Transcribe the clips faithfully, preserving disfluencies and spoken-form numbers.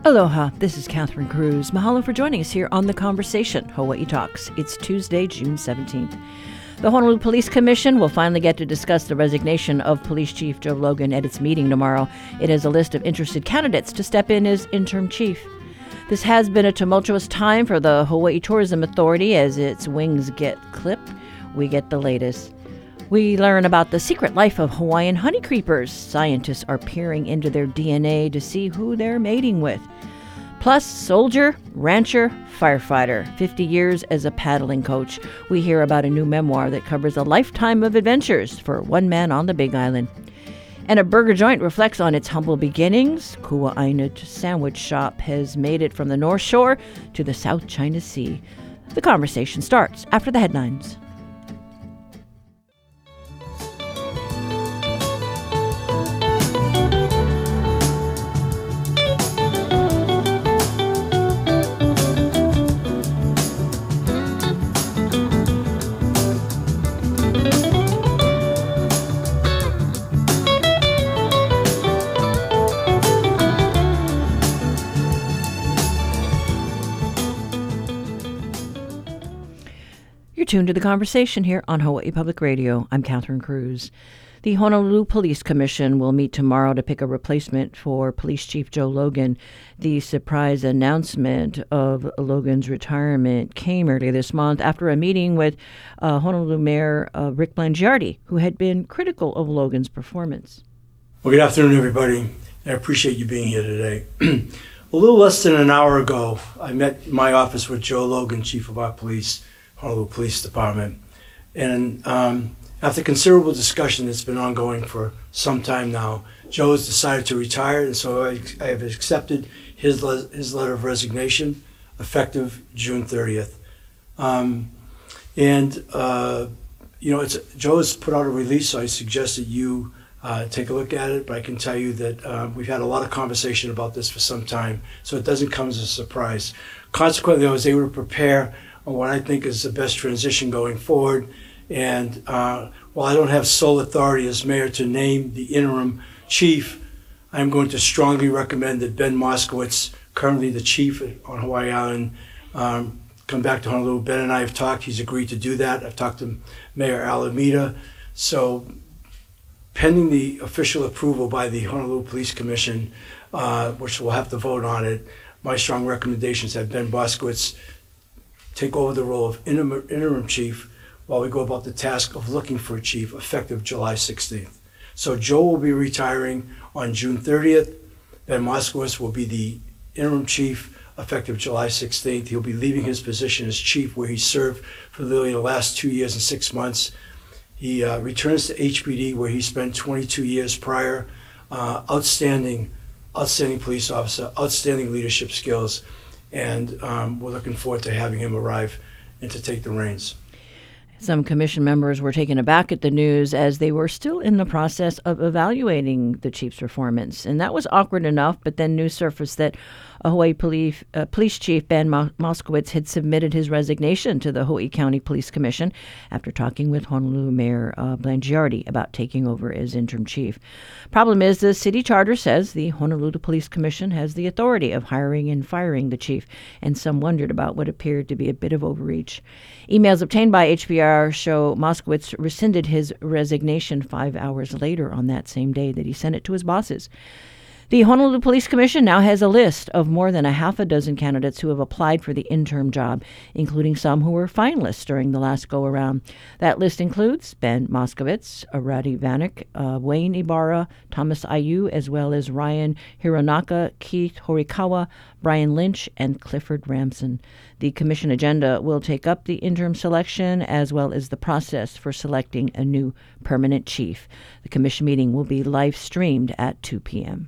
Aloha, this is Catherine Cruz. Mahalo for joining us here on The Conversation, Hawaii Talks. It's Tuesday, June seventeenth. The Honolulu Police Commission will finally get to discuss the resignation of Police Chief Joe Logan at its meeting tomorrow. It has a list of interested candidates to step in as interim chief. This has been a tumultuous time for the Hawaii Tourism Authority as its wings get clipped. We get the latest. We learn about the secret life of Hawaiian honeycreepers. Scientists are peering into their D N A to see who they're mating with. Plus, soldier, rancher, firefighter, fifty years as a paddling coach. We hear about a new memoir that covers a lifetime of adventures for one man on the Big Island. And a burger joint reflects on its humble beginnings. Kua'aina Sandwich Shop has made it from the North Shore to the South China Sea. The conversation starts after the headlines. Tuned to the conversation here on Hawaii Public Radio. I'm Catherine Cruz. The Honolulu Police Commission will meet tomorrow to pick a replacement for Police Chief Joe Logan. The surprise announcement of Logan's retirement came earlier this month after a meeting with uh, Honolulu Mayor uh, Rick Blangiardi, who had been critical of Logan's performance. Well, good afternoon, everybody. I appreciate you being here today. A little less than an hour ago, I met in my office with Joe Logan, Chief of our Police, Honolulu Police Department. And um, after considerable discussion that's been ongoing for some time now, Joe has decided to retire, and so I, I have accepted his le- his letter of resignation effective June thirtieth. Um, and, uh, you know, it's, Joe has put out a release, so I suggest that you uh, take a look at it, but I can tell you that uh, we've had a lot of conversation about this for some time, so it doesn't come as a surprise. Consequently, I was able to prepare on what I think is the best transition going forward. And uh, while I don't have sole authority as mayor to name the interim chief, I'm going to strongly recommend that Ben Moskowitz, currently the chief on Hawaii Island, um, come back to Honolulu. Ben and I have talked. He's agreed to do that. I've talked to Mayor Alameda. So pending the official approval by the Honolulu Police Commission, uh, which we'll have to vote on it, my strong recommendations have Ben Moskowitz take over the role of interim, interim chief while we go about the task of looking for a chief effective July sixteenth. So Joe will be retiring on June thirtieth. Ben Moskowitz will be the interim chief effective July sixteenth. He'll be leaving his position as chief where he served for literally the last two years and six months. He uh, returns to H P D where he spent twenty-two years prior. Uh, outstanding, outstanding police officer, outstanding leadership skills. And um, we're looking forward to having him arrive and to take the reins. Some commission members were taken aback at the news as they were still in the process of evaluating the chief's performance. And that was awkward enough, but then news surfaced that Hawaii Police, uh, Police Chief Ben Mo- Moskowitz had submitted his resignation to the Hawaii County Police Commission after talking with Honolulu Mayor uh, Blangiardi about taking over as interim chief. Problem is, the city charter says the Honolulu Police Commission has the authority of hiring and firing the chief, and some wondered about what appeared to be a bit of overreach. Emails obtained by H B R show Moskowitz rescinded his resignation five hours later on that same day that he sent it to his bosses. The Honolulu Police Commission now has a list of more than a half a dozen candidates who have applied for the interim job, including some who were finalists during the last go-around. That list includes Ben Moskowitz, Arati Vanek, uh, Wayne Ibarra, Thomas Ayu, as well as Ryan Hironaka, Keith Horikawa, Brian Lynch, and Clifford Ramson. The commission agenda will take up the interim selection as well as the process for selecting a new permanent chief. The commission meeting will be live streamed at two p.m.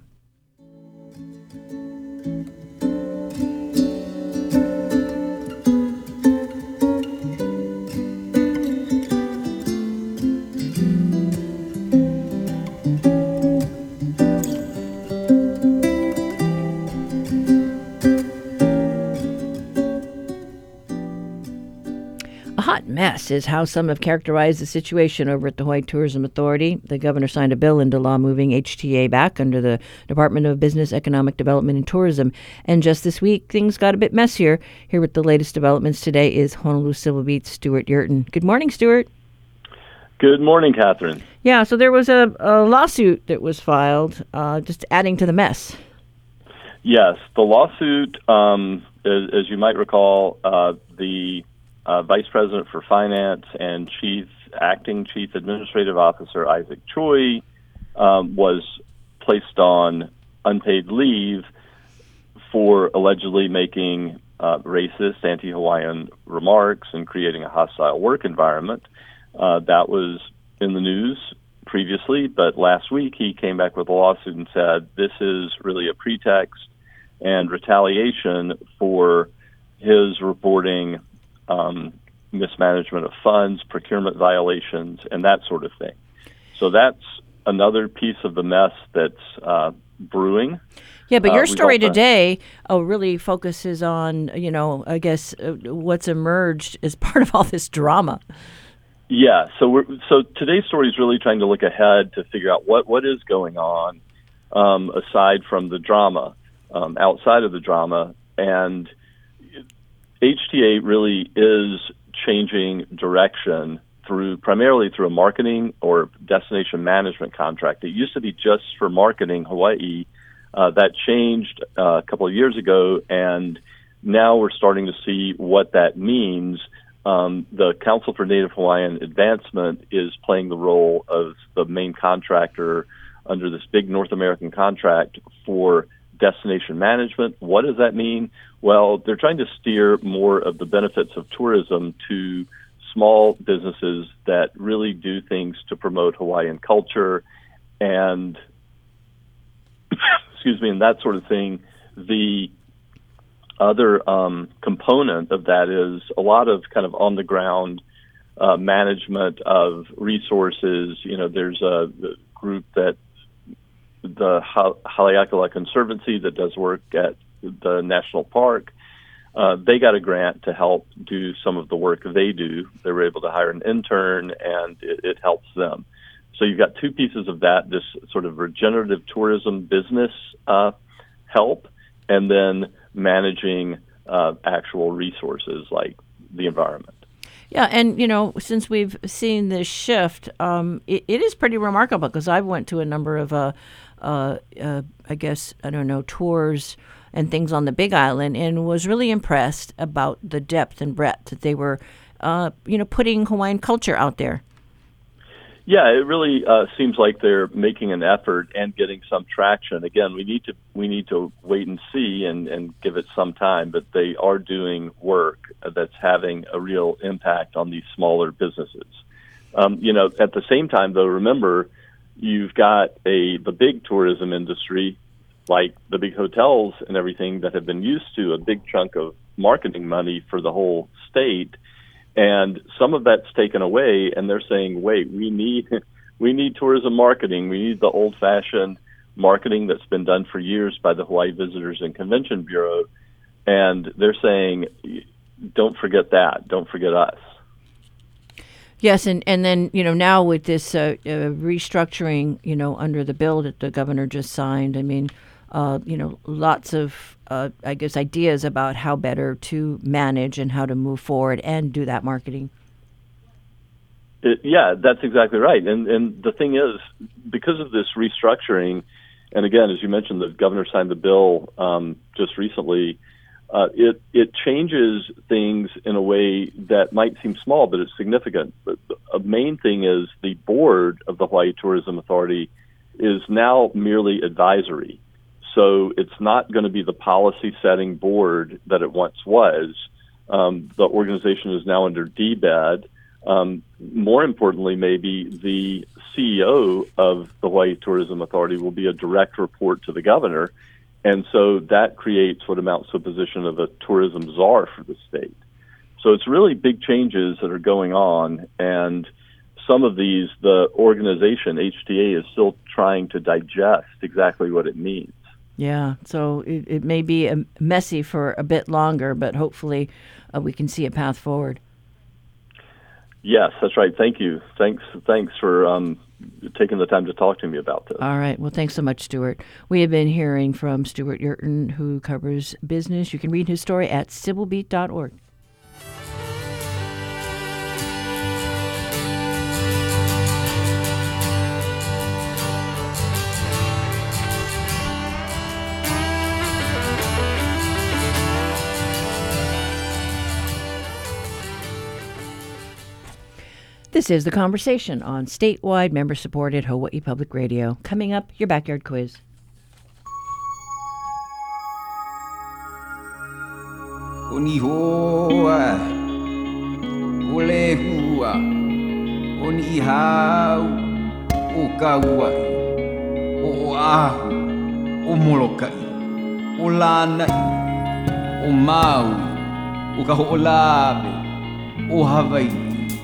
mess mess is how some have characterized the situation over at the Hawaii Tourism Authority. The governor signed a bill into law moving H T A back under the Department of Business, Economic Development, and Tourism. And just this week, things got a bit messier. Here with the latest developments today is Honolulu Civil Beat's Stuart Yurton. Good morning, Stuart. Good morning, Catherine. Yeah, so there was a, a lawsuit that was filed, uh, just adding to the mess. Yes, the lawsuit, um, as, as you might recall, uh, the uh, Vice President for Finance and Chief Acting Chief Administrative Officer Isaac Choi um, was placed on unpaid leave for allegedly making uh, racist, anti-Hawaiian remarks and creating a hostile work environment. Uh, that was in the news previously, but last week he came back with a lawsuit and said this is really a pretext and retaliation for his reporting um, mismanagement of funds, procurement violations, and that sort of thing. So that's another piece of the mess that's uh, brewing. Yeah, but your uh, story also, today uh, really focuses on, you know, I guess uh, what's emerged as part of all this drama. Yeah, so we're, so today's story is really trying to look ahead to figure out what, what is going on um, aside from the drama, um, outside of the drama. And H T A really is changing direction through primarily through a marketing or destination management contract. It used to be just for marketing Hawaii. Uh, that changed uh, a couple of years ago, and now we're starting to see what that means. Um, the Council for Native Hawaiian Advancement is playing the role of the main contractor under this big North American contract for destination management. What does that mean? Well, they're trying to steer more of the benefits of tourism to small businesses that really do things to promote Hawaiian culture and, excuse me, and that sort of thing. The other um, component of that is a lot of kind of on the ground uh, management of resources. You know, there's a the group that the Haleakala Conservancy that does work at the national park. Uh, they got a grant to help do some of the work they do. They were able to hire an intern, and it, it helps them. So you've got two pieces of that: this sort of regenerative tourism business uh, help, and then managing uh, actual resources like the environment. Yeah, and, you know, since we've seen this shift, um, it, it is pretty remarkable because I went to a number of, uh, uh, uh, I guess, I don't know, tours and things on the Big Island and was really impressed about the depth and breadth that they were, uh, you know, putting Hawaiian culture out there. Yeah, it really uh, seems like they're making an effort and getting some traction. Again, we need to we need to wait and see and, and give it some time, but they are doing work that's having a real impact on these smaller businesses. Um, you know, at the same time, though, remember, you've got a the big tourism industry, like the big hotels and everything that have been used to a big chunk of marketing money for the whole state. And some of that's taken away, and they're saying, wait, we need we need tourism marketing. We need the old-fashioned marketing that's been done for years by the Hawaii Visitors and Convention Bureau. And they're saying, don't forget that. Don't forget us. Yes, and, and then, you know, now with this uh, uh, restructuring, you know, under the bill that the governor just signed, I mean, uh, you know, lots of, uh, I guess, ideas about how better to manage and how to move forward and do that marketing. It, yeah, that's exactly right. And and the thing is, because of this restructuring, and again, as you mentioned, the governor signed the bill um, just recently, uh, it, it changes things in a way that might seem small, but it's significant. But a main thing is the board of the Hawaii Tourism Authority is now merely advisory. So it's not going to be the policy-setting board that it once was. Um, the organization is now under D B E D. Um, more importantly, maybe the C E O of the Hawaii Tourism Authority will be a direct report to the governor. And so that creates what amounts to a position of a tourism czar for the state. So it's really big changes that are going on. And some of these, the organization, H T A, is still trying to digest exactly what it means. Yeah, so it, it may be a messy for a bit longer, but hopefully uh, we can see a path forward. Yes, that's right. Thank you. Thanks. Thanks for um, taking the time to talk to me about this. All right. Well, thanks so much, Stuart. We have been hearing from Stuart Yurton, who covers business. You can read his story at civil beat dot org. This is The Conversation on statewide member-supported Hawaii Public Radio. Coming up, your backyard quiz. Oni hoa, ole hua, oni hau, o kauai, o ahu, o molokai, o lanai, o Maui, o kaho'olawe, o Hawaii.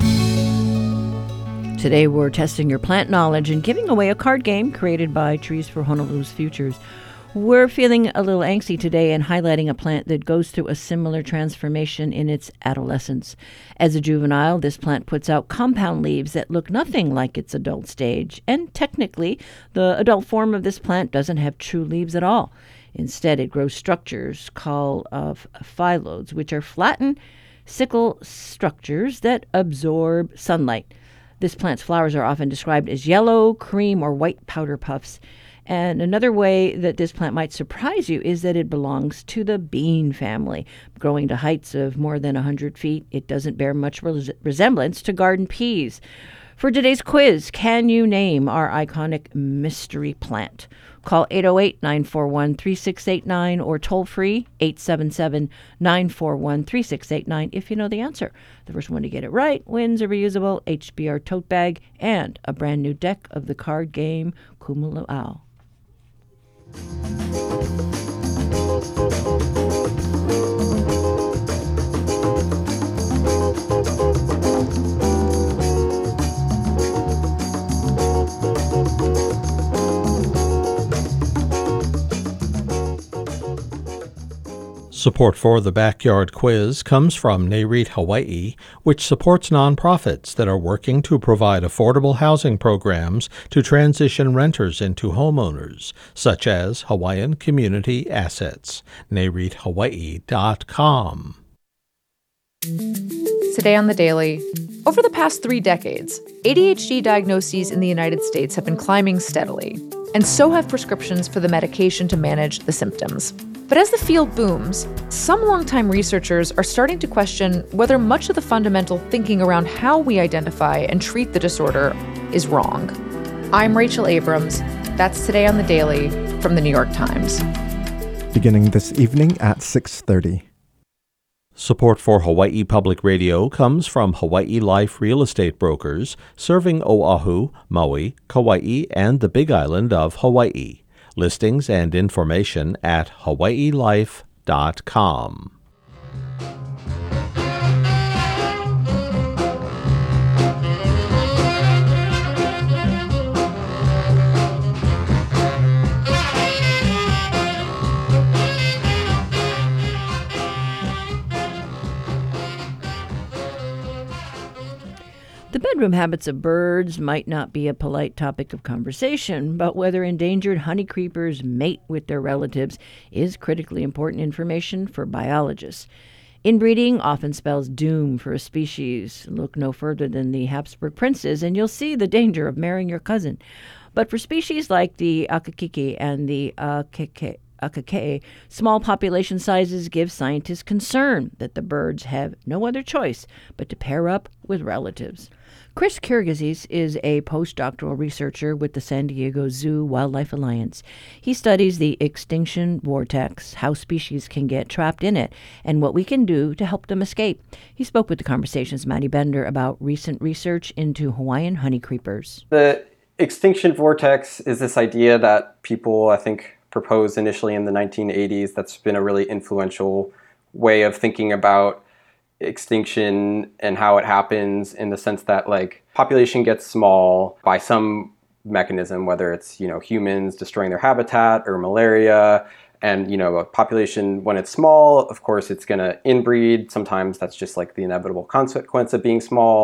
Today we're testing your plant knowledge and giving away a card game created by Trees for Honolulu's Futures. We're feeling a little angsty today and highlighting a plant that goes through a similar transformation in its adolescence. As a juvenile, this plant puts out compound leaves that look nothing like its adult stage. And technically, the adult form of this plant doesn't have true leaves at all. Instead, it grows structures called uh, phyllodes, which are flattened sickle structures that absorb sunlight. This plant's flowers are often described as yellow, cream, or white powder puffs. And another way that this plant might surprise you is that it belongs to the bean family. Growing to heights of more than one hundred feet, it doesn't bear much res- resemblance to garden peas. For today's quiz, can you name our iconic mystery plant? Call eight oh eight, nine four one, three six eight nine or toll free eight seven seven, nine four one, three six eight nine if you know the answer. The first one to get it right wins a reusable H B R tote bag and a brand new deck of the card game Kumulu'au. Support for the Backyard Quiz comes from NAREIT Hawaii, which supports nonprofits that are working to provide affordable housing programs to transition renters into homeowners, such as Hawaiian Community Assets. nareith hawaii dot com. Today on The Daily, over the past three decades, A D H D diagnoses in the United States have been climbing steadily, and so have prescriptions for the medication to manage the symptoms. But as the field booms, some longtime researchers are starting to question whether much of the fundamental thinking around how we identify and treat the disorder is wrong. I'm Rachel Abrams. That's Today on The Daily from The New York Times. Beginning this evening at six thirty. Support for Hawaii Public Radio comes from Hawaii Life Real Estate Brokers, serving Oahu, Maui, Kauai, and the Big Island of Hawaii. Listings and information at hawaii life dot com. The bedroom habits of birds might not be a polite topic of conversation, but whether endangered honeycreepers mate with their relatives is critically important information for biologists. Inbreeding often spells doom for a species. Look no further than the Habsburg princes, and you'll see the danger of marrying your cousin. But for species like the akakiki and the akeke, akake, small population sizes give scientists concern that the birds have no other choice but to pair up with relatives. Chris Kirgizis is a postdoctoral researcher with the San Diego Zoo Wildlife Alliance. He studies the extinction vortex, how species can get trapped in it, and what we can do to help them escape. He spoke with The Conversation's Maddie Bender about recent research into Hawaiian honeycreepers. The extinction vortex is this idea that people, I think, proposed initially in the nineteen eighties. That's been a really influential way of thinking about extinction and how it happens, in the sense that like population gets small by some mechanism, whether it's, you know, humans destroying their habitat or malaria. And, you know, a population, when it's small, of course, it's going to inbreed. Sometimes that's just like the inevitable consequence of being small.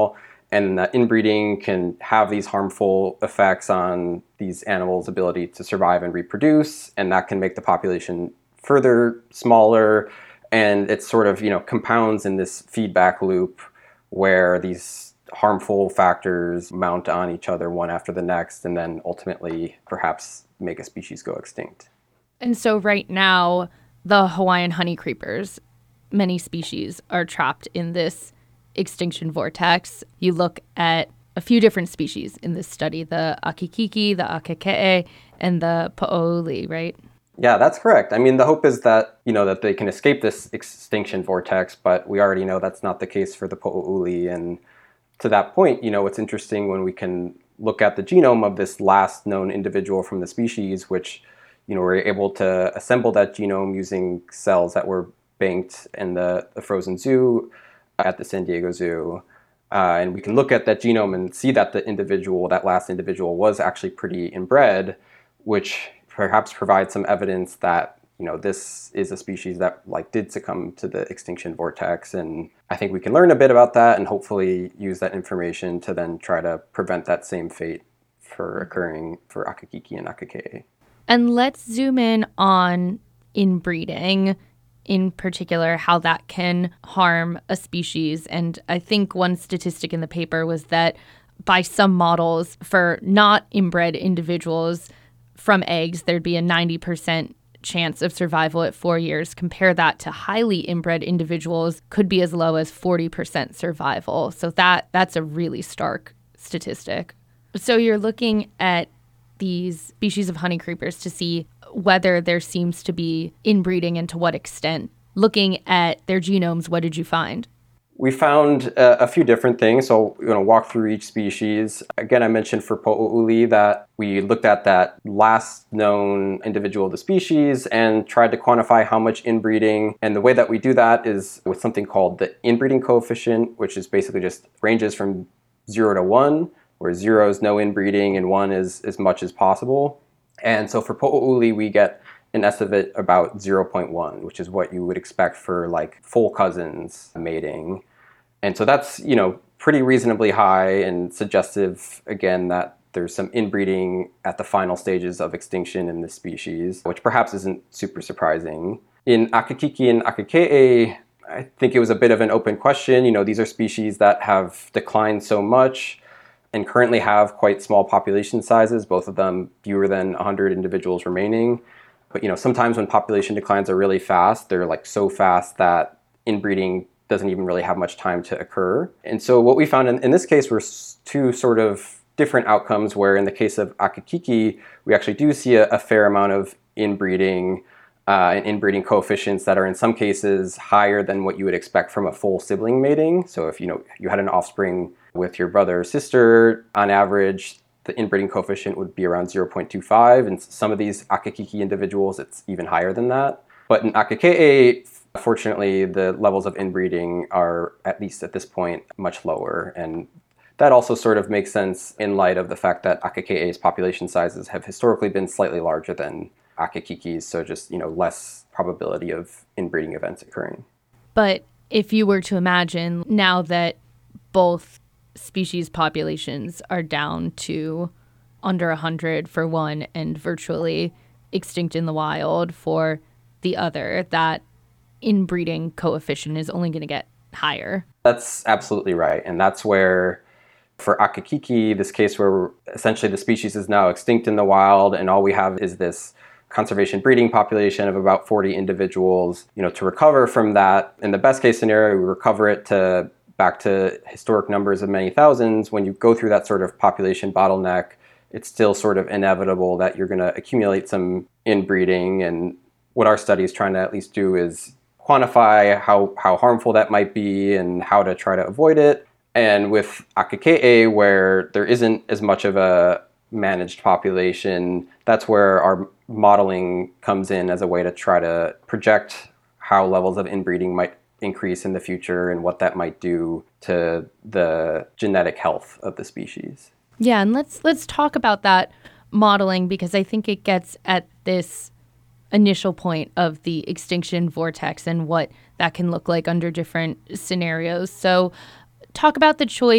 and that inbreeding can have these harmful effects on these animals' ability to survive and reproduce, and that can make the population further smaller, and it sort of, you know, compounds in this feedback loop where these harmful factors mount on each other one after the next, and then ultimately perhaps make a species go extinct. And so right now, the Hawaiian honeycreepers, many species are trapped in this extinction vortex. You look at a few different species in this study, the akikiki, the akekee, and the po'ouli, right? Yeah, that's correct. I mean, the hope is that, you know, that they can escape this extinction vortex, but we already know that's not the case for the po'ouli. And to that point, you know, what's interesting when we can look at the genome of this last known individual from the species, which, you know, we're able to assemble that genome using cells that were banked in the, the frozen zoo at the San Diego Zoo. Uh, and we can look at that genome and see that the individual, that last individual, was actually pretty inbred, which perhaps provides some evidence that, you know, this is a species that like did succumb to the extinction vortex. And I think we can learn a bit about that and hopefully use that information to then try to prevent that same fate for occurring for akikiki and akekee. And let's zoom in on inbreeding, in particular, how that can harm a species. And I think one statistic in the paper was that by some models, for not inbred individuals from eggs, there'd be a ninety percent chance of survival at four years. Compare that to highly inbred individuals, could be as low as forty percent survival. So that that's a really stark statistic. So you're looking at these species of honeycreepers to see whether there seems to be inbreeding and to what extent. Looking at their genomes, what did you find? We found uh, a few different things, so we're going to walk through each species. Again, I mentioned for po'ouli that we looked at that last known individual of the species and tried to quantify how much inbreeding. And the way that we do that is with something called the inbreeding coefficient, which is basically just ranges from zero to one, where zero is no inbreeding and one is as much as possible. And so for po'ouli, we get an estimate about zero point one, which is what you would expect for like full cousins mating. And so that's, you know, pretty reasonably high and suggestive, again, that there's some inbreeding at the final stages of extinction in this species, which perhaps isn't super surprising. In akikiki and akekee, I think it was a bit of an open question. You know, these are species that have declined so much and currently have quite small population sizes, both of them fewer than one hundred individuals remaining. But, you know, sometimes when population declines are really fast, they're like so fast that inbreeding doesn't even really have much time to occur. And so what we found in, in this case were two sort of different outcomes, where in the case of akikiki, we actually do see a, a fair amount of inbreeding uh, and inbreeding coefficients that are in some cases higher than what you would expect from a full sibling mating. So if, you know, you had an offspring with your brother or sister, on average, the inbreeding coefficient would be around zero point two five. And some of these akikiki individuals, it's even higher than that. But in akekee, fortunately, the levels of inbreeding are, at least at this point, much lower. And that also sort of makes sense in light of the fact that akekee's population sizes have historically been slightly larger than akikiki's, so just, you know, less probability of inbreeding events occurring. But if you were to imagine now that both species populations are down to under one hundred for one and virtually extinct in the wild for the other, that inbreeding coefficient is only going to get higher. That's absolutely right. And that's where, for akikiki, this case where essentially the species is now extinct in the wild and all we have is this conservation breeding population of about forty individuals, you know, to recover from that, in the best case scenario, we recover it to back to historic numbers of many thousands. When you go through that sort of population bottleneck, it's still sort of inevitable that you're going to accumulate some inbreeding. And what our study is trying to at least do is quantify how, how harmful that might be and how to try to avoid it. And with akekee, where there isn't as much of a managed population, that's where our modeling comes in as a way to try to project how levels of inbreeding might increase in the future and what that might do to the genetic health of the species. Yeah, and let's let's talk about that modeling, because I think it gets at this initial point of the extinction vortex and what that can look like under different scenarios. So talk about the choice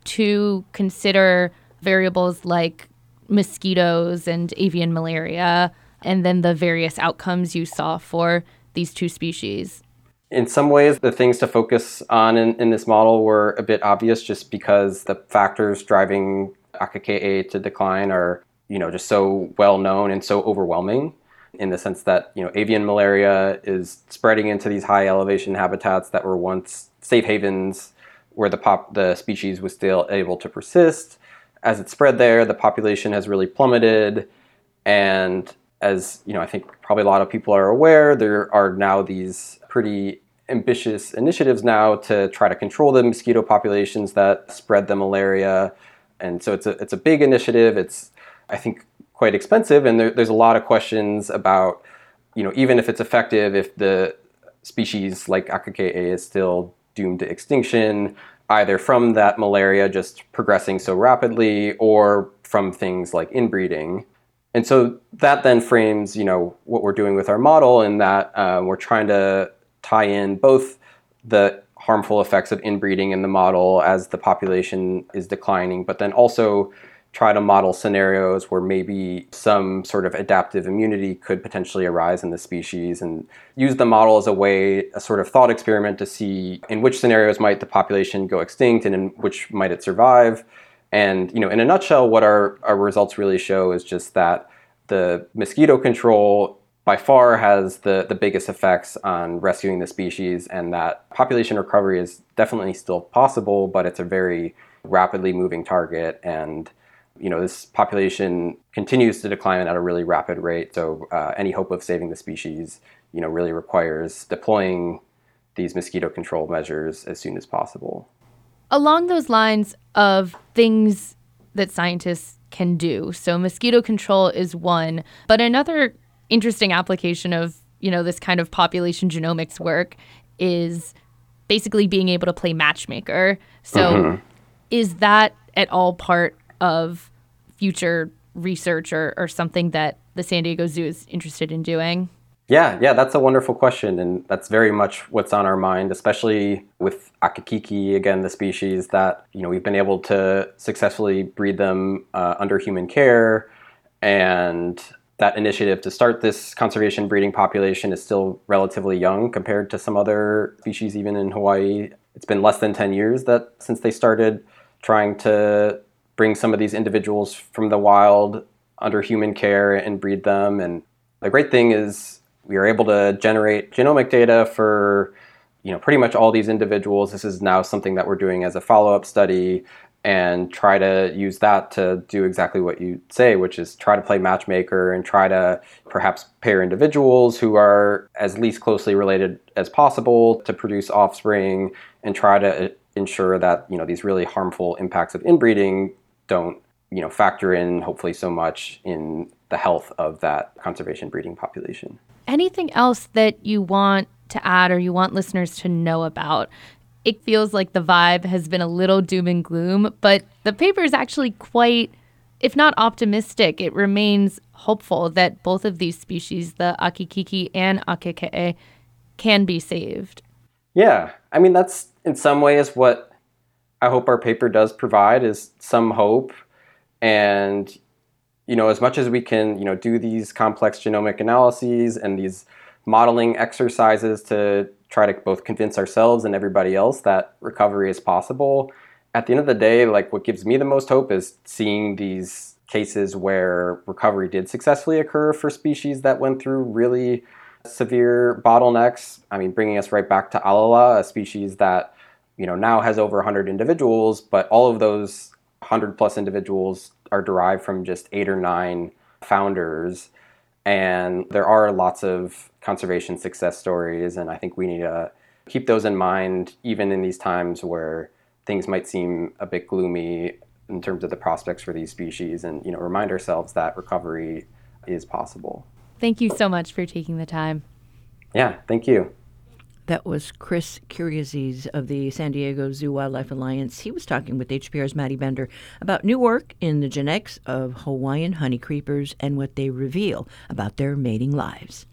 to consider variables like mosquitoes and avian malaria, and then the various outcomes you saw for these two species? In some ways, the things to focus on in, in this model were a bit obvious just because the factors driving Akika'a to decline are, you know, just so well known and so overwhelming, in the sense that, you know, avian malaria is spreading into these high elevation habitats that were once safe havens where the pop the species was still able to persist. As it spread there, the population has really plummeted. And as, you know, I think probably a lot of people are aware, there are now these pretty ambitious initiatives now to try to control the mosquito populations that spread the malaria. And so it's a it's a big initiative. It's, I think, quite expensive, and there, there's a lot of questions about, you know, even if it's effective, if the species like Akika'a is still doomed to extinction, either from that malaria just progressing so rapidly or from things like inbreeding. And so that then frames, you know, what we're doing with our model, in that uh, we're trying to tie in both the harmful effects of inbreeding in the model as the population is declining, but then also try to model scenarios where maybe some sort of adaptive immunity could potentially arise in the species, and use the model as a way, a sort of thought experiment to see in which scenarios might the population go extinct and in which might it survive. And, you know, in a nutshell, what our, our results really show is just that the mosquito control by far has the, the biggest effects on rescuing the species, and that population recovery is definitely still possible, but it's a very rapidly moving target. And you know, this population continues to decline at a really rapid rate. So uh, any hope of saving the species, you know, really requires deploying these mosquito control measures as soon as possible. Along those lines of things that scientists can do, so mosquito control is one, but another interesting application of, you know, this kind of population genomics work is basically being able to play matchmaker. So mm-hmm. is that at all part of future research or, or something that the San Diego Zoo is interested in doing? Yeah, yeah, that's a wonderful question. And that's very much what's on our mind, especially with Akikiki, again, the species that, you know, we've been able to successfully breed them uh, under human care. And that initiative to start this conservation breeding population is still relatively young compared to some other species, even in Hawaii. It's been less than ten years that since they started trying to bring some of these individuals from the wild under human care and breed them. And the great thing is we are able to generate genomic data for, you know, pretty much all these individuals. This is now something that we're doing as a follow-up study, and try to use that to do exactly what you say, which is try to play matchmaker and try to perhaps pair individuals who are as least closely related as possible to produce offspring, and try to ensure that, you know, these really harmful impacts of inbreeding don't, you know, factor in hopefully so much in the health of that conservation breeding population. Anything else that you want to add or you want listeners to know about? It feels like the vibe has been a little doom and gloom, but the paper is actually quite, if not optimistic, it remains hopeful that both of these species, the Akikiki and Akika'a, can be saved. Yeah, I mean, that's in some ways what I hope our paper does provide, is some hope. And, you know, as much as we can, you know, do these complex genomic analyses and these modeling exercises to try to both convince ourselves and everybody else that recovery is possible, at the end of the day, like, what gives me the most hope is seeing these cases where recovery did successfully occur for species that went through really severe bottlenecks. I mean, bringing us right back to Alala, a species that, you know, now has over one hundred individuals, but all of those one hundred plus individuals are derived from just eight or nine founders. And there are lots of conservation success stories, and I think we need to keep those in mind, even in these times where things might seem a bit gloomy in terms of the prospects for these species, and, you know, remind ourselves that recovery is possible. Thank you so much for taking the time. Yeah, thank you. That was Chris Curiaziz of the San Diego Zoo Wildlife Alliance. He was talking with H P R's Maddie Bender about new work in the genetics of Hawaiian honey creepers and what they reveal about their mating lives.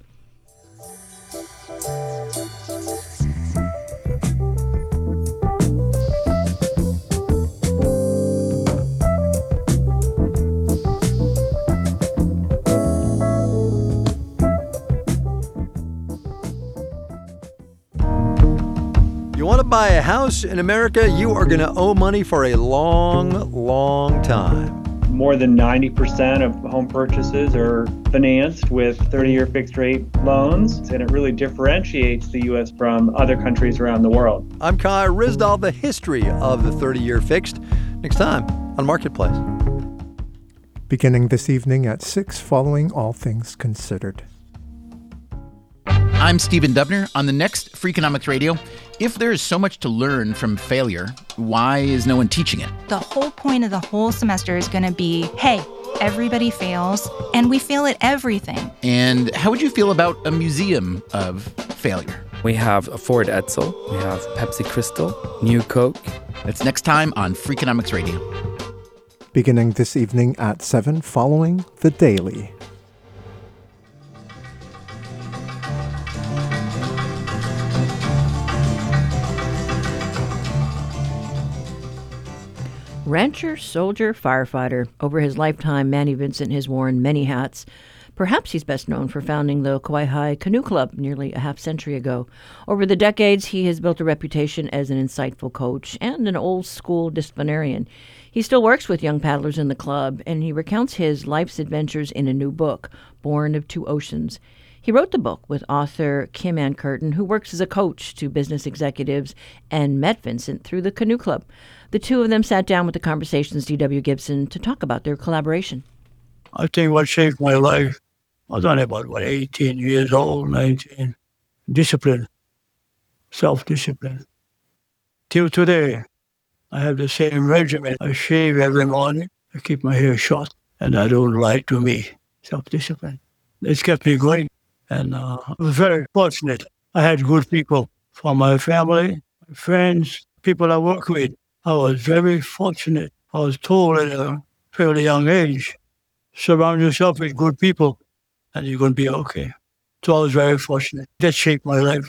Want to buy a house in America? You are going to owe money for a long, long time. More than ninety percent of home purchases are financed with thirty-year fixed-rate loans, and it really differentiates the U S from other countries around the world. I'm Kai Ryssdal, the history of the thirty-year fixed. Next time on Marketplace. Beginning this evening at six, following All Things Considered. I'm Stephen Dubner. On the next Freakonomics Radio, if there is so much to learn from failure, why is no one teaching it? The whole point of the whole semester is going to be, hey, everybody fails, and we fail at everything. And how would you feel about a museum of failure? We have a Ford Edsel, we have Pepsi Crystal, New Coke. That's next time on Freakonomics Radio. Beginning this evening at seven, following The Daily. Rancher, soldier, firefighter. Over his lifetime, Manny Vincent has worn many hats. Perhaps he's best known for founding the Kauai High Canoe Club nearly a half century ago. Over the decades, he has built a reputation as an insightful coach and an old-school disciplinarian. He still works with young paddlers in the club, and he recounts his life's adventures in a new book, Born of Two Oceans. He wrote the book with author Kim Ann Curtin, who works as a coach to business executives, and met Vincent through the Canoe Club. The two of them sat down with the Conversation's D W Gibson to talk about their collaboration. I think what shaped my life, I was only about, what, eighteen years old, nineteen. Discipline, self-discipline. Till today, I have the same regimen. I shave every morning, I keep my hair short, and I don't lie to me. Self-discipline. It's kept me going, and uh, I was very fortunate. I had good people from my family, my friends, people I work with. I was very fortunate. I was told at a fairly young age, surround yourself with good people and you're going to be okay. So I was very fortunate. That shaped my life.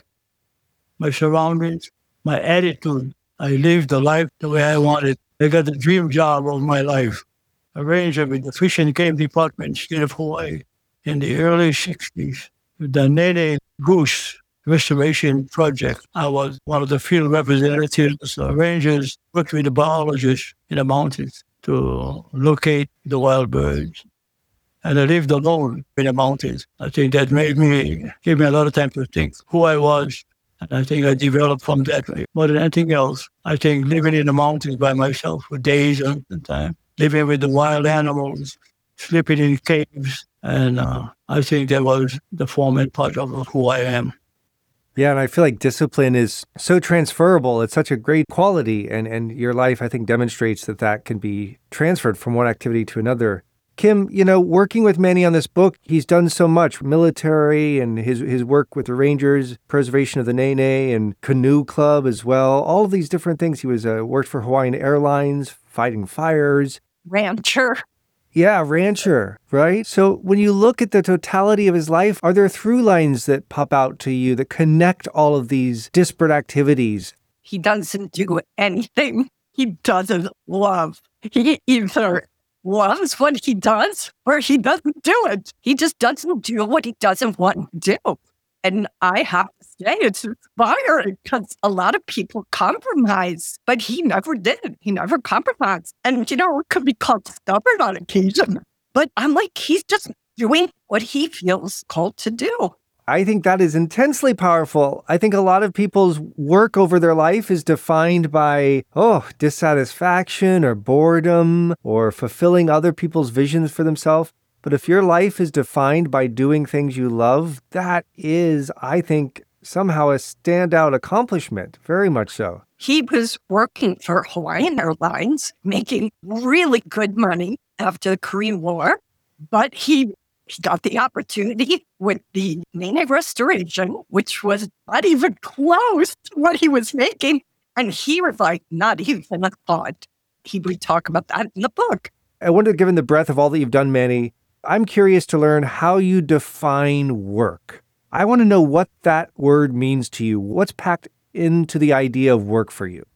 My surroundings, my attitude. I lived the life the way I wanted. I got the dream job of my life. A ranger with the Fish and Game Department, state of Hawaii, in the early sixties. With the Nene Goose Restoration Project. I was one of the field representatives. The rangers worked with the biologists in the mountains to locate the wild birds. And I lived alone in the mountains. I think that made me, gave me a lot of time to think who I was. And I think I developed from that way. More than anything else, I think living in the mountains by myself for days and time, living with the wild animals, sleeping in caves. And uh, I think that was the forming part of who I am. Yeah, and I feel like discipline is so transferable. It's such a great quality, and, and your life, I think, demonstrates that that can be transferred from one activity to another. Kim, you know, working with Manny on this book, he's done so much. Military and his, his work with the Rangers, preservation of the Nene, and Canoe Club as well. All of these different things. He was uh, worked for Hawaiian Airlines, fighting fires. Rancher. Yeah, rancher, right? So when you look at the totality of his life, are there through lines that pop out to you that connect all of these disparate activities? He doesn't do anything he doesn't love. He either loves what he does or he doesn't do it. He just doesn't do what he doesn't want to do. And I have to say it's inspiring because a lot of people compromise, but he never did. He never compromised. And, you know, it could be called stubborn on occasion, but I'm like, he's just doing what he feels called to do. I think that is intensely powerful. I think a lot of people's work over their life is defined by, oh, dissatisfaction or boredom or fulfilling other people's visions for themselves. But if your life is defined by doing things you love, that is, I think, somehow a standout accomplishment, very much so. He was working for Hawaiian Airlines, making really good money after the Korean War, but he, he got the opportunity with the Nene Restoration, which was not even close to what he was making. And he was like, not even a thought. He would talk about that in the book. I wonder, given the breadth of all that you've done, Manny, I'm curious to learn how you define work. I want to know what that word means to you. What's packed into the idea of work for you?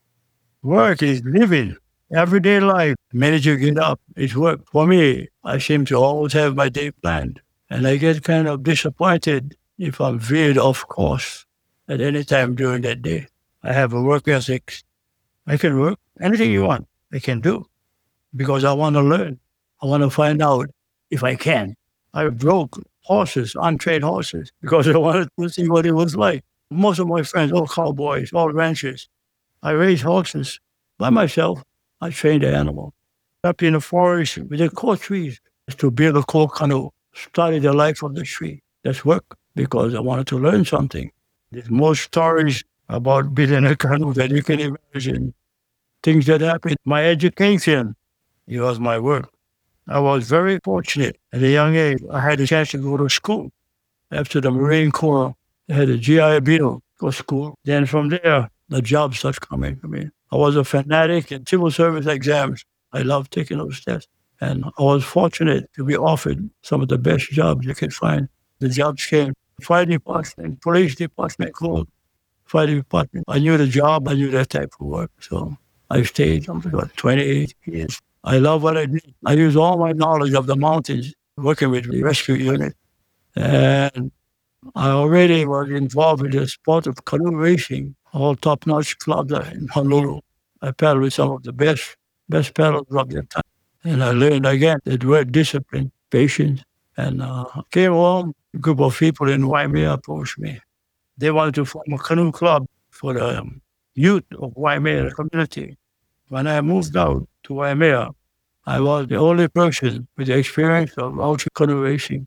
Work is living, everyday life. The minute you get up, it's work. For me, I seem to always have my day planned. And I get kind of disappointed if I'm veered off course at any time during that day. I have a work ethic. I can work anything you want. I can do because I want to learn. I want to find out if I can. I broke horses, untrained horses, because I wanted to see what it was like. Most of my friends, all cowboys, all ranchers. I raised horses by myself. I trained the animal. Up in the forest with the core trees to build a core canoe, study the life of the tree. That's work because I wanted to learn something. There's more stories about building a canoe than you can imagine. Things that happened. My education, it was my work. I was very fortunate at a young age. I had a chance to go to school. After the Marine Corps, I had a G I Bill, go to school. Then from there, the jobs started coming to me. I was a fanatic in civil service exams. I loved taking those tests. And I was fortunate to be offered some of the best jobs you could find. The jobs came. Fire department, police department, called. Fire department. I knew the job. I knew that type of work. So I stayed something like twenty-eight years. I love what I did. I used all my knowledge of the mountains, working with the rescue unit. And I already was involved in the sport of canoe racing, all top-notch clubs in Honolulu. I paddled with some of the best, best paddlers of their time. And I learned again the word discipline, patience. And uh, came home, a group of people in Waimea approached me. They wanted to form a canoe club for the um, youth of Waimea community. When I moved out to Waimea, I was the only person with the experience of ocean canoe racing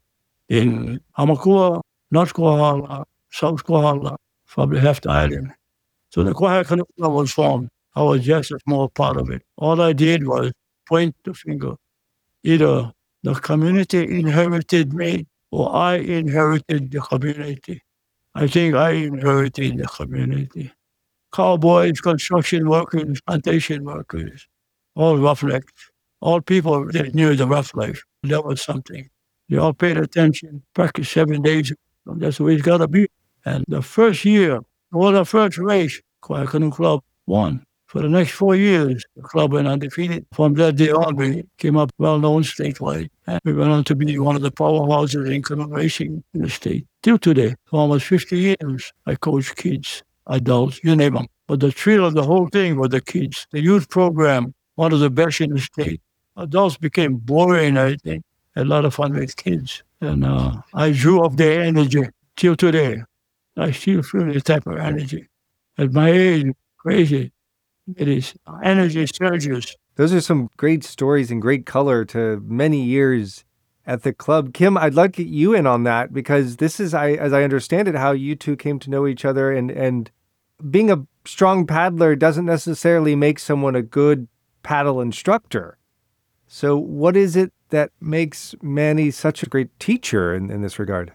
in Hamakua, North Kohala, South Kohala, probably half the island. So the Kohala Canoe Club was formed. I was just a small part of it. All I did was point the finger. Either the community inherited me or I inherited the community. I think I inherited the community. Cowboys, construction workers, plantation workers, all roughnecks, all people that knew the rough life. That was something. They all paid attention, practiced seven days. That's the way it's got to be. And the first year, or the first race, Kohala Canoe Club won. For the next four years, the club went undefeated. From that day on, we came up well-known statewide. And we went on to be one of the powerhouses in canoe racing in the state. Till today, for almost fifty years, I coach kids, adults, you name them. But the thrill of the whole thing was the kids. The youth program, one of the best in the state. Adults became boring, I think. A lot of fun with kids. And uh, I drew off their energy till today. I still feel the type of energy. At my age, crazy. It is. Energy surges. Those are some great stories and great color to many years at the club. Kim, I'd like to get you in on that because this is, I, as I understand it, how you two came to know each other. And, and being a strong paddler doesn't necessarily make someone a good paddle instructor. So what is it that makes Manny such a great teacher in, in this regard?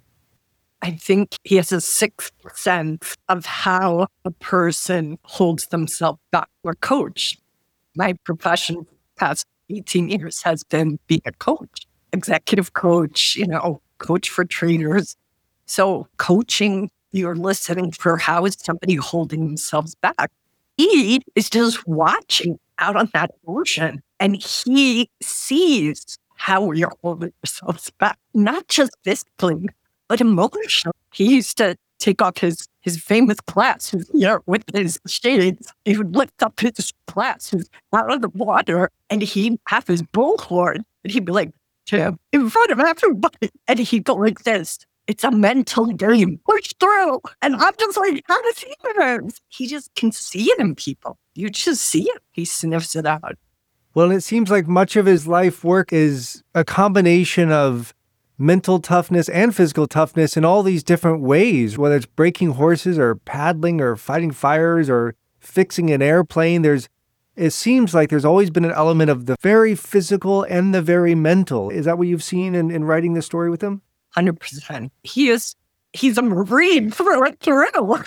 I think he has a sixth sense of how a person holds themselves back or coach. My profession for the past eighteen years has been being a coach, executive coach, you know, coach for trainers. So coaching, you're listening for how is somebody holding themselves back. He is just watching out on that ocean and he sees how you're holding yourselves back, not just physically, but emotional. He used to take off his, his famous glasses here with his shades. He would lift up his glasses out of the water and he'd have his bullhorn and he'd be like, Jim, in front of everybody. And he'd go like this. It's a mental game. Push through. And I'm just like, how does he know? He just can see it in people. You just see it. He sniffs it out. Well, it seems like much of his life work is a combination of mental toughness and physical toughness in all these different ways, whether it's breaking horses or paddling or fighting fires or fixing an airplane. There's, it seems like there's always been an element of the very physical and the very mental. Is that what you've seen in, in writing the story with him? one hundred percent. He is, he's a Marine through and through.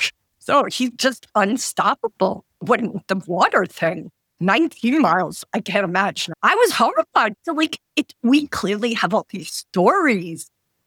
So he's just unstoppable. When the water thing, nineteen miles, I can't imagine. I was horrified. So like, it, we clearly have all these stories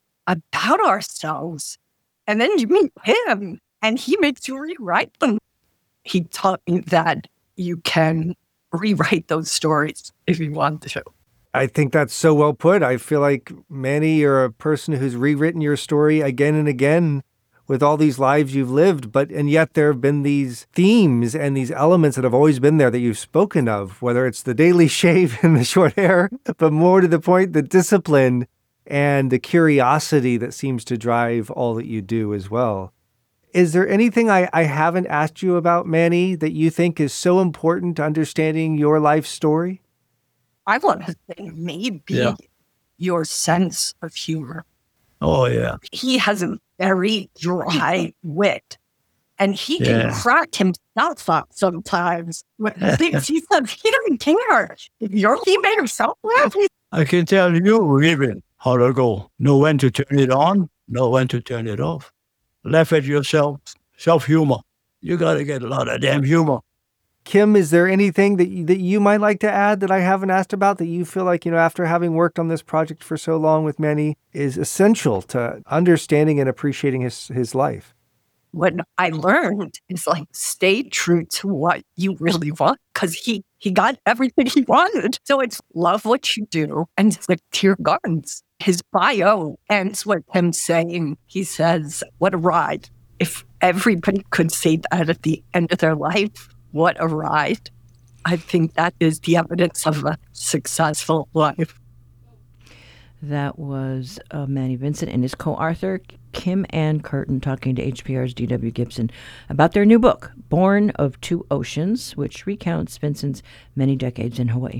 about ourselves. And then you meet him and he makes you rewrite them. He taught me that you can rewrite those stories if you want to. I think that's so well put. I feel like, Manny, you're a person who's rewritten your story again and again with all these lives you've lived, but and yet there have been these themes and these elements that have always been there that you've spoken of, whether it's the daily shave and the short hair, but more to the point, the discipline and the curiosity that seems to drive all that you do as well. Is there anything I, I haven't asked you about, Manny, that you think is so important to understanding your life story? I want to say maybe Yeah. your sense of humor. Oh, yeah. He has a very dry wit, and he can Yeah. crack himself up sometimes with things he says. He doesn't care. If you're keeping yourself laugh, he- I can tell you even how to go. Know when to turn it on, know when to turn it off. Laugh at yourself. Self-humor. You got to get a lot of damn humor. Kim, is there anything that you, that you might like to add that I haven't asked about that you feel like, you know, after having worked on this project for so long with Manny, is essential to understanding and appreciating his, his life? what I learned is like stay true to what you really want, because he he got everything he wanted. So it's love what you do and stick to your guns. His bio ends with him saying, he says, "What a ride." If everybody could say that at the end of their life, what a ride. I think that is the evidence of a successful life. That was uh, Manny Vincent and his co-author, Kim Ann Curtin, talking to H P R's D W Gibson about their new book, Born of Two Oceans, which recounts Vincent's many decades in Hawaii.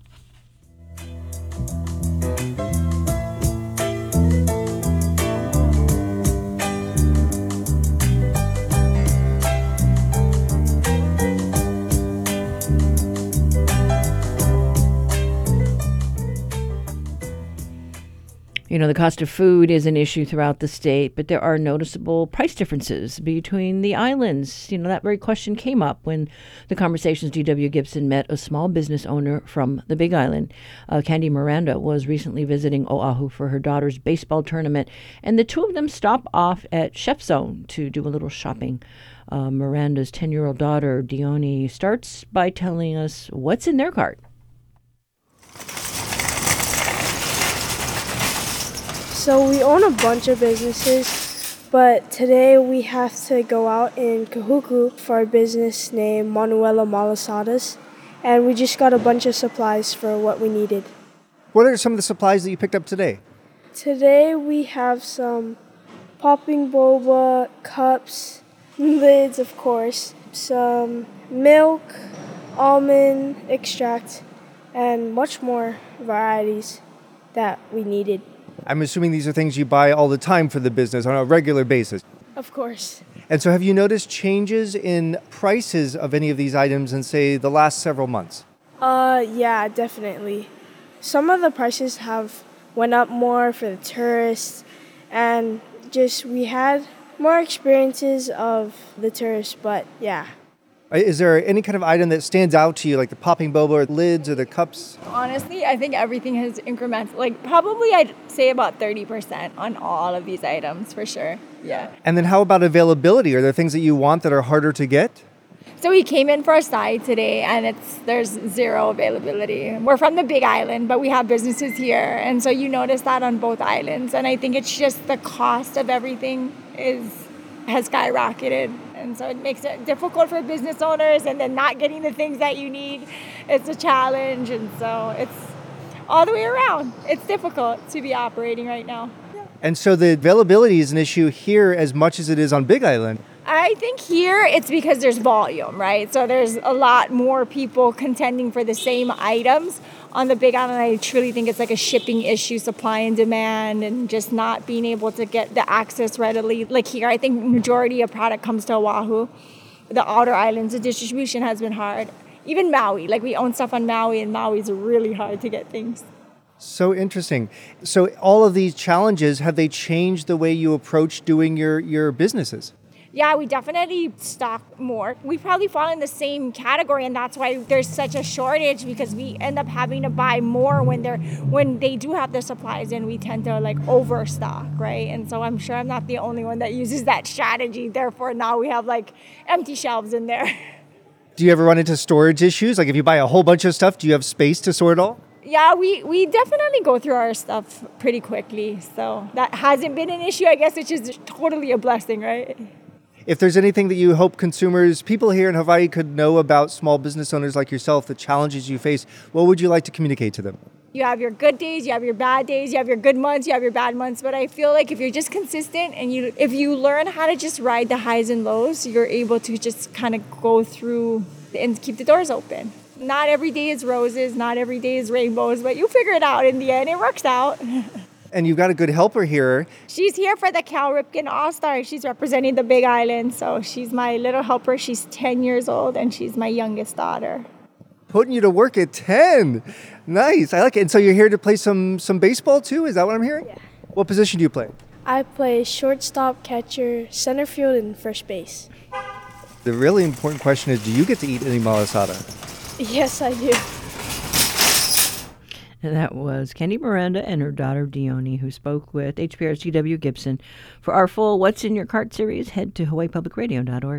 You know, the cost of food is an issue throughout the state, but there are noticeable price differences between the islands. You know, that very question came up when the Conversations D W Gibson met a small business owner from the Big Island. Uh, Candy Miranda was recently visiting Oahu for her daughter's baseball tournament, and the two of them stopped off at Chef Zone to do a little shopping. Uh, Miranda's ten-year-old daughter, Dione, starts by telling us what's in their cart. So we own a bunch of businesses, but today we have to go out in Kahuku for a business named Manuela Malasadas, and we just got a bunch of supplies for what we needed. What are some of the supplies that you picked up today? Today we have some popping boba, cups, lids of course, some milk, almond extract, and much more varieties that we needed. I'm assuming these are things you buy all the time for the business on a regular basis. Of course. And so have you noticed changes in prices of any of these items in, say, the last several months? Uh, yeah, definitely. Some of the prices have went up more for the tourists, and just we had more experiences of the tourists, but yeah. Is there any kind of item that stands out to you, like the popping boba or lids or the cups? Honestly, I think everything has incremental. Like, probably I'd say about thirty percent on all of these items, for sure. Yeah. And then how about availability? Are there things that you want that are harder to get? So we came in for a side today, and it's there's zero availability. We're from the Big Island, but we have businesses here, and so you notice that on both islands. And I think it's just the cost of everything is has skyrocketed. And so it makes it difficult for business owners, and then not getting the things that you need. It's a challenge. And so it's all the way around. It's difficult to be operating right now. And so the availability is an issue here as much as it is on Big Island. I think here it's because there's volume, right? So there's a lot more people contending for the same items. On the Big Island, I truly think it's like a shipping issue, supply and demand, and just not being able to get the access readily. Like here, I think majority of product comes to Oahu. The outer islands, the distribution has been hard. Even Maui, like we own stuff on Maui, and Maui's really hard to get things. So interesting. So all of these challenges, have they changed the way you approach doing your, your businesses? Yeah, we definitely stock more. We probably fall in the same category, and that's why there's such a shortage, because we end up having to buy more when they're when they do have the supplies, and we tend to like overstock, right? And so I'm sure I'm not the only one that uses that strategy. Therefore, now we have like empty shelves in there. Do you ever run into storage issues? Like if you buy a whole bunch of stuff, do you have space to store it all? Yeah, we, we definitely go through our stuff pretty quickly. So that hasn't been an issue, I guess, which is totally a blessing, right? If there's anything that you hope consumers, people here in Hawaii could know about small business owners like yourself, the challenges you face, what would you like to communicate to them? You have your good days, you have your bad days, you have your good months, you have your bad months. But I feel like if you're just consistent and you, if you learn how to just ride the highs and lows, you're able to just kind of go through and keep the doors open. Not every day is roses, not every day is rainbows, but you figure it out in the end. It works out. And you've got a good helper here. She's here for the Cal Ripken All-Star. She's representing the Big Island, so she's my little helper. She's ten years old, and she's my youngest daughter. Putting you to work at ten. Nice. I like it. And so you're here to play some some baseball too? Is that what I'm hearing? Yeah. What position do you play? I play shortstop, catcher, center field, and first base. The really important question is, do you get to eat any malasada? Yes, I do. And that was Candy Miranda and her daughter Dione, who spoke with H P R C W Gibson. For our full What's in Your Cart series, head to hawaii public radio dot org.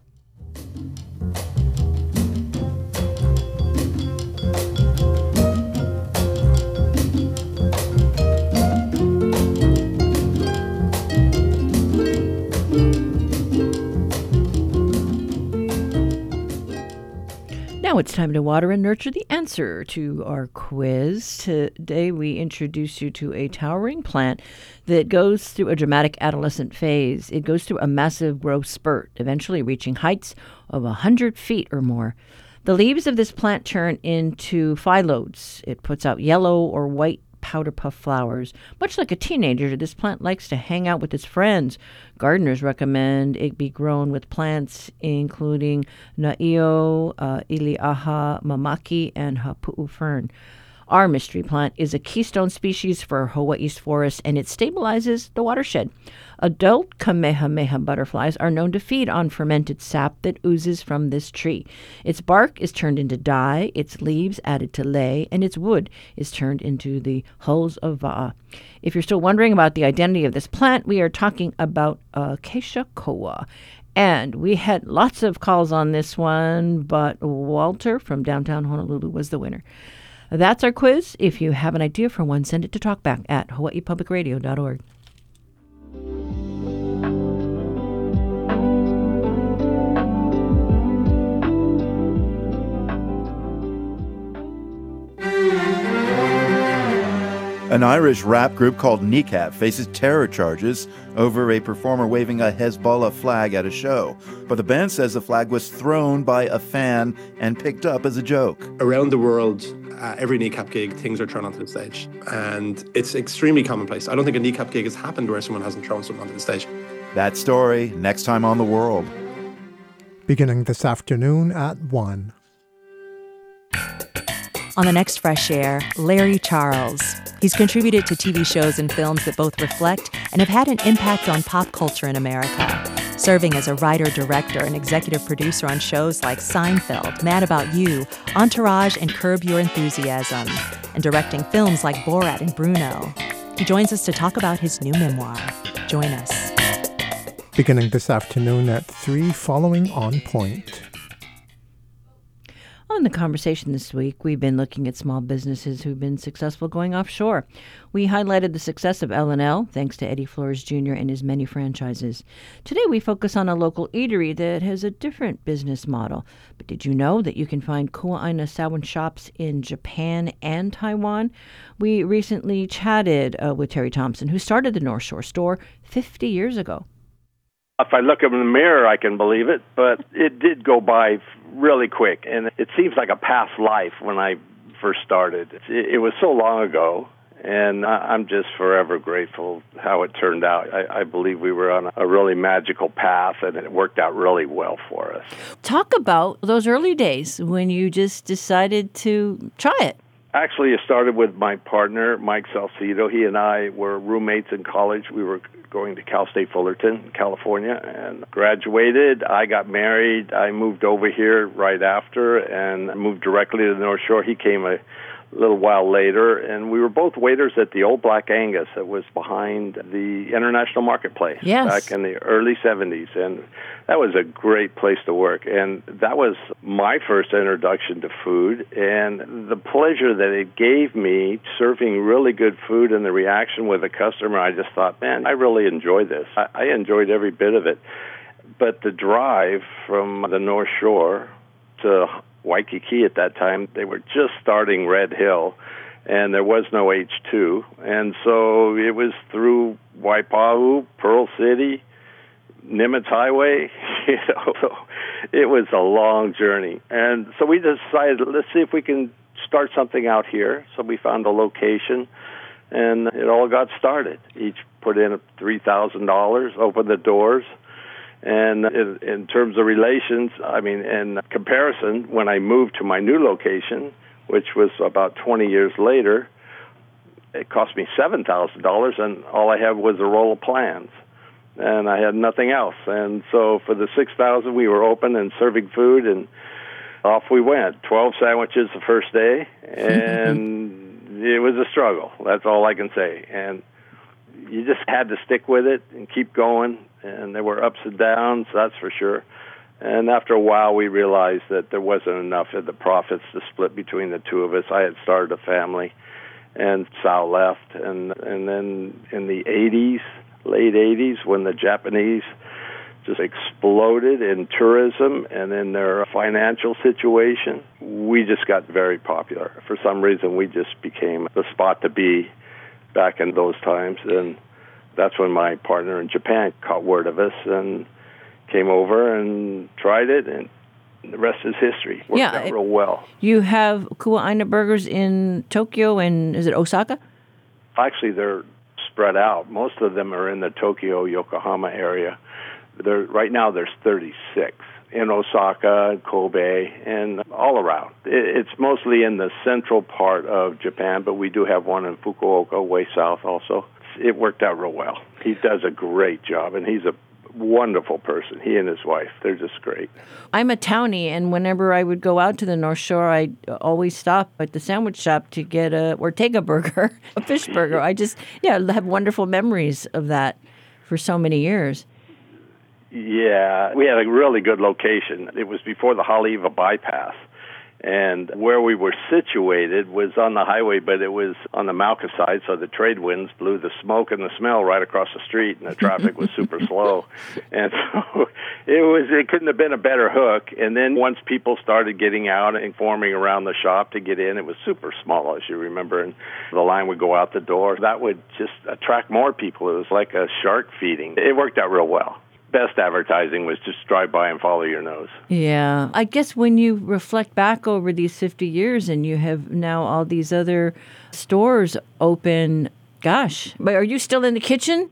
Now it's time to water and nurture the answer to our quiz. Today we introduce you to a towering plant that goes through a dramatic adolescent phase. It goes through a massive growth spurt, eventually reaching heights of one hundred feet or more. The leaves of this plant turn into phyllodes. It puts out yellow or white powder puff flowers. Much like a teenager, this plant likes to hang out with its friends. Gardeners recommend it be grown with plants including Na'io, uh, Iliaha, Mamaki, and Hapu'u fern. Our mystery plant is a keystone species for Hawaii's forests, and it stabilizes the watershed. Adult Kamehameha butterflies are known to feed on fermented sap that oozes from this tree. Its bark is turned into dye, its leaves added to lei, and its wood is turned into the hulls of va'a. If you're still wondering about the identity of this plant, we are talking about Acacia koa. And we had lots of calls on this one, but Walter from downtown Honolulu was the winner. That's our quiz. If you have an idea for one, send it to talkback at hawaii public radio dot org. An Irish rap group called Kneecap faces terror charges over a performer waving a Hezbollah flag at a show. But the band says the flag was thrown by a fan and picked up as a joke. Around the world, uh, every Kneecap gig, things are thrown onto the stage. And it's extremely commonplace. I don't think a Kneecap gig has happened where someone hasn't thrown something onto the stage. That story next time on The World. Beginning this afternoon at one. On the next Fresh Air, Larry Charles. He's contributed to T V shows and films that both reflect and have had an impact on pop culture in America, serving as a writer-director and executive producer on shows like Seinfeld, Mad About You, Entourage, and Curb Your Enthusiasm, and directing films like Borat and Bruno. He joins us to talk about his new memoir. Join us. Beginning this afternoon at three, following On Point. On the conversation this week, we've been looking at small businesses who've been successful going offshore. We highlighted the success of L and L, thanks to Eddie Flores Junior and his many franchises. Today, we focus on a local eatery that has a different business model. But did you know that you can find Kua'aina Sawan shops in Japan and Taiwan? We recently chatted uh, with Terry Thompson, who started the North Shore store fifty years ago. If I look in the mirror, I can believe it, but it did go by really quick, and it seems like a past life when I first started. It, it was so long ago, and I'm just forever grateful how it turned out. I, I believe we were on a really magical path, and it worked out really well for us. Talk about those early days when you just decided to try it. Actually, it started with my partner, Mike Salcido. He and I were roommates in college. We were going to Cal State Fullerton, California, and graduated. I got married. I moved over here right after and moved directly to the North Shore. He came a a little while later, and we were both waiters at the Old Black Angus that was behind the International Marketplace yes. back in the early seventies. And that was a great place to work. And that was my first introduction to food. And the pleasure that it gave me serving really good food and the reaction with a customer, I just thought, man, I really enjoyed this. I, I enjoyed every bit of it. But the drive from the North Shore to Waikiki at that time, they were just starting Red Hill, and there was no H two. And so it was through Waipahu, Pearl City, Nimitz Highway. You know, so it was a long journey. And so we decided, let's see if we can start something out here. So we found a location, and it all got started. Each put in three thousand dollars, opened the doors. And in, in terms of relations, I mean, in comparison, when I moved to my new location, which was about twenty years later, it cost me seven thousand dollars, and all I had was a roll of plans. And I had nothing else. And so for the six thousand dollars, we were open and serving food, and off we went. twelve sandwiches the first day, and it was a struggle. That's all I can say. And you just had to stick with it and keep going. And there were ups and downs, that's for sure. And after a while, we realized that there wasn't enough of the profits to split between the two of us. I had started a family, and Sal left. And and then in the eighties, late eighties, when the Japanese just exploded in tourism and in their financial situation, we just got very popular. For some reason, we just became the spot to be back in those times. And that's when my partner in Japan caught word of us and came over and tried it, and the rest is history. Worked yeah, out real well. You have Kua'aina Burgers in Tokyo and, is it Osaka? Actually, they're spread out. Most of them are in the Tokyo, Yokohama area. There, right now, there's thirty-six in Osaka and Kobe and all around. It, it's mostly in the central part of Japan, but we do have one in Fukuoka, way south also. It worked out real well. He does a great job, and he's a wonderful person. He and his wife, they're just great. I'm a townie, and whenever I would go out to the North Shore, I always stop at the sandwich shop to get a Ortega burger, a fish burger. I just, yeah, have wonderful memories of that for so many years. Yeah, we had a really good location. It was before the Haleiwa bypass. And where we were situated was on the highway, but it was on the Mauka side, so the trade winds blew the smoke and the smell right across the street, and the traffic was super slow. And so it was it couldn't have been a better hook. And then once people started getting out and forming around the shop to get in, it was super small, as you remember, and the line would go out the door. That would just attract more people. It was like a shark feeding. It worked out real well. Best advertising was just drive by and follow your nose. Yeah. I guess when you reflect back over these fifty years and you have now all these other stores open, gosh, but are you still in the kitchen?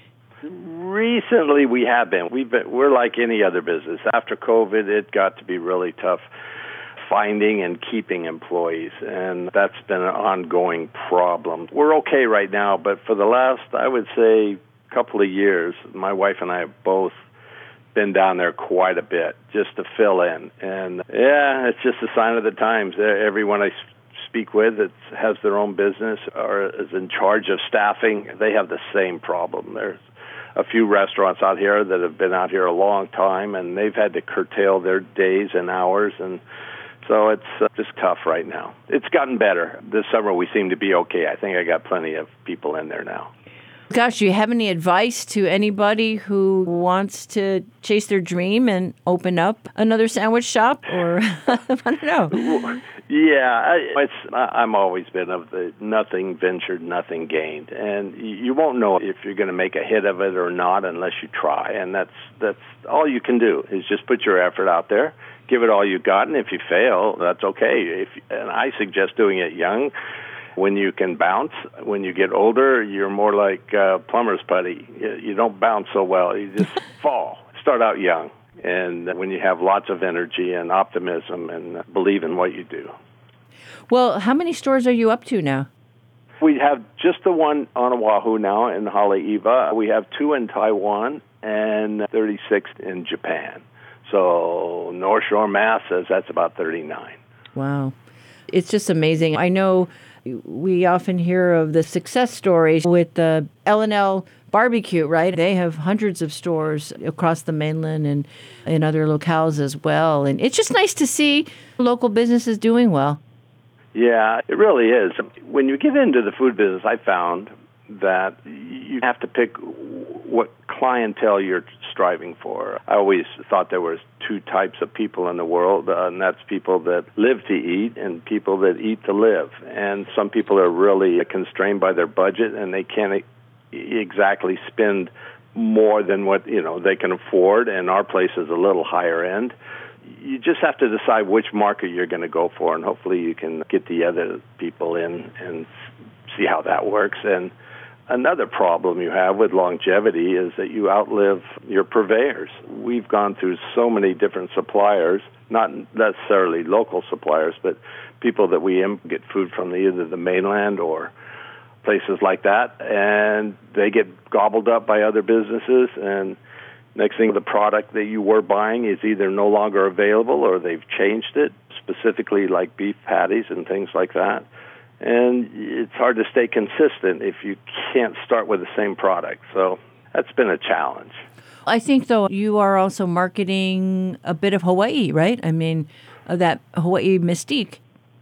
Recently we have been. We've been, we're like any other business. After COVID, it got to be really tough finding and keeping employees, and that's been an ongoing problem. We're okay right now, but for the last, I would say, couple of years, my wife and I have both been down there quite a bit just to fill in. And yeah, it's just a sign of the times. Everyone I speak with that has their own business or is in charge of staffing, they have the same problem. There's a few restaurants out here that have been out here a long time, and they've had to curtail their days and hours, and so it's uh, just tough right now. It's gotten better. This summer we seem to be okay. I think I got plenty of people in there now. Gosh, do you have any advice to anybody who wants to chase their dream and open up another sandwich shop? Or, I don't know. Yeah, it's, I'm always been of the nothing ventured, nothing gained. And you won't know if you're going to make a hit of it or not unless you try. And that's that's all you can do is just put your effort out there, give it all you got, and if you fail, that's okay. If, and I suggest doing it young. When you can bounce, when you get older, you're more like uh, plumber's putty. You, you don't bounce so well. You just fall. Start out young. And when you have lots of energy and optimism and believe in what you do. Well, how many stores are you up to now? We have just the one on Oahu now in Haleiwa. We have two in Taiwan and thirty-six in Japan. So North Shore math says that's about thirty-nine. Wow. It's just amazing. I know we often hear of the success stories with the L and L Barbecue, right? They have hundreds of stores across the mainland and in other locales as well. And it's just nice to see local businesses doing well. Yeah, it really is. When you get into the food business, I found that you have to pick what clientele you're striving for. I always thought there was two types of people in the world, uh, and that's people that live to eat and people that eat to live. And some people are really constrained by their budget, and they can't exactly spend more than what, you know, they can afford, and our place is a little higher end. You just have to decide which market you're going to go for, and hopefully you can get the other people in and see how that works. And another problem you have with longevity is that you outlive your purveyors. We've gone through so many different suppliers, not necessarily local suppliers, but people that we get food from either the mainland or places like that, and they get gobbled up by other businesses, and next thing, the product that you were buying is either no longer available or they've changed it, specifically like beef patties and things like that. And it's hard to stay consistent if you can't start with the same product. So that's been a challenge. I think, though, you are also marketing a bit of Hawaii, right? I mean, uh, that Hawaii mystique.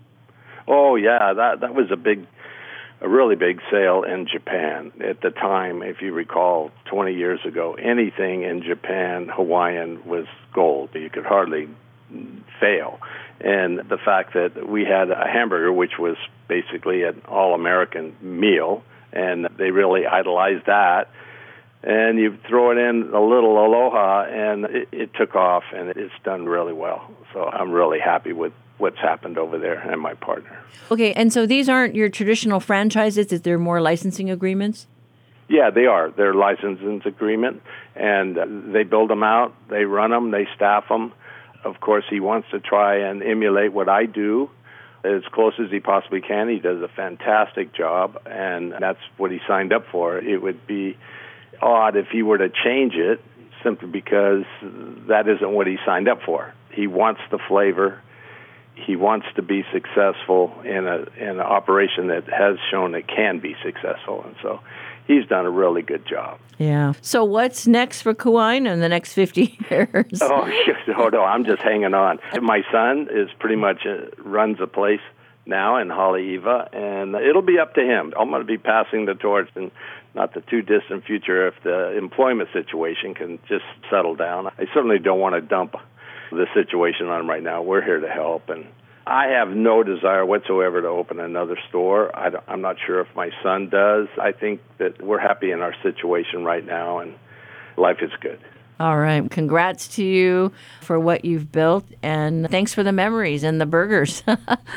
Oh, yeah, that that was a big a really big sale in Japan. At the time, if you recall, twenty years ago, anything in Japan, Hawaiian, was gold. You could hardly fail. And the fact that we had a hamburger, which was basically an all-American meal, and they really idolized that, and you throw it in a little aloha, and it, it took off, and it's done really well. So I'm really happy with what's happened over there and my partner. Okay, and so these aren't your traditional franchises? Is there more licensing agreements? Yeah, they are. They're licensing agreement, and they build them out, they run them, they staff them. Of course, he wants to try and emulate what I do as close as he possibly can. He does a fantastic job, and that's what he signed up for. It would be odd if he were to change it simply because that isn't what he signed up for. He wants the flavor. He wants to be successful in a in an operation that has shown it can be successful, and so he's done a really good job. Yeah. So what's next for Kuaina in the next fifty years? Oh, oh no, I'm just hanging on. My son is pretty much uh, runs a place now in Haleiwa, and it'll be up to him. I'm going to be passing the torch in not the too distant future if the employment situation can just settle down. I certainly don't want to dump the situation on him right now. We're here to help, and I have no desire whatsoever to open another store. I I'm not sure if my son does. I think that we're happy in our situation right now, and life is good. All right. Congrats to you for what you've built, and thanks for the memories and the burgers.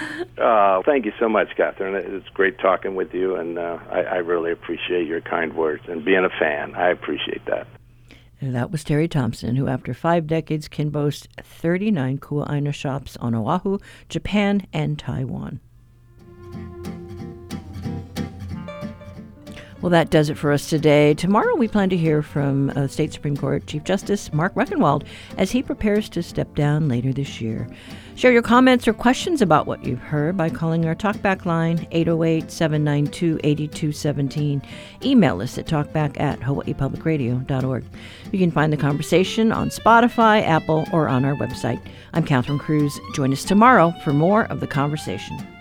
uh, thank you so much, Catherine. It's great talking with you, and uh, I, I really appreciate your kind words and being a fan. I appreciate that. And that was Terry Thompson, who after five decades can boast thirty-nine Kuaina shops on Oahu, Japan, and Taiwan. Well, that does it for us today. Tomorrow we plan to hear from uh, State Supreme Court Chief Justice Mark Reckenwald as he prepares to step down later this year. Share your comments or questions about what you've heard by calling our talkback line, eight oh eight, seven nine two, eight two one seven. Email us at talkback at hawaii public radio dot org. You can find the conversation on Spotify, Apple, or on our website. I'm Catherine Cruz. Join us tomorrow for more of the conversation.